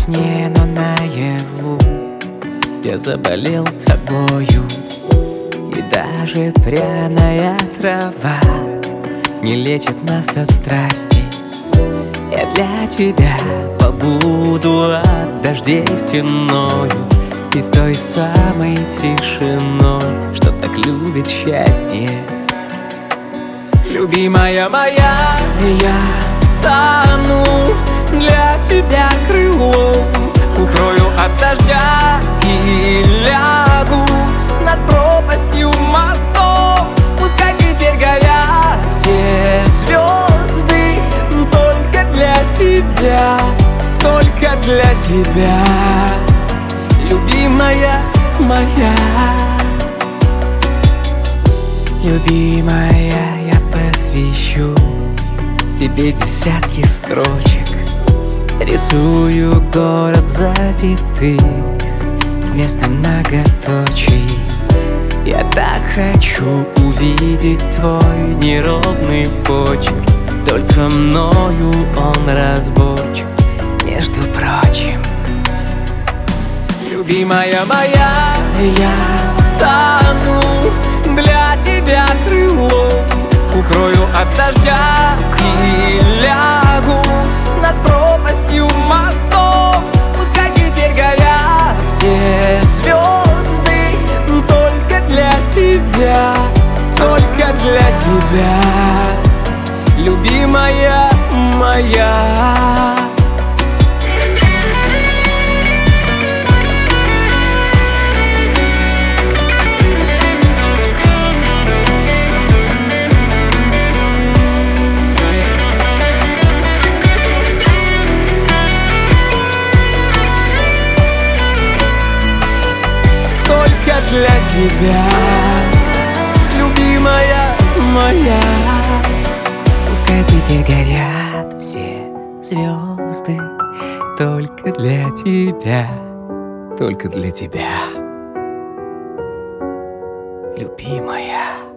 сне, но наяву я заболел тобою. И даже пряная трава не лечит нас от страсти. Я для тебя побуду от дождей стеною и той самой тишиной, что так любит счастье. Любимая моя, я стану для тебя крылом, укрою от дождя и лягу над пропастью мостом. Пускай теперь горят все звезды только для тебя, только для тебя, любимая моя. Любимая, я посвящу тебе десятки строчек, рисую город запятых вместо многоточий. Я так хочу увидеть твой неровный почерк, только мною он разборчив, между прочим. Любимая моя, я стану для тебя крылом, укрою от дождя и лягу над пропастью мостом. Пускай теперь горят все звезды только для тебя, только для тебя, любимая моя. Для тебя, любимая моя. Пускай теперь горят все звезды только для тебя, только для тебя, любимая.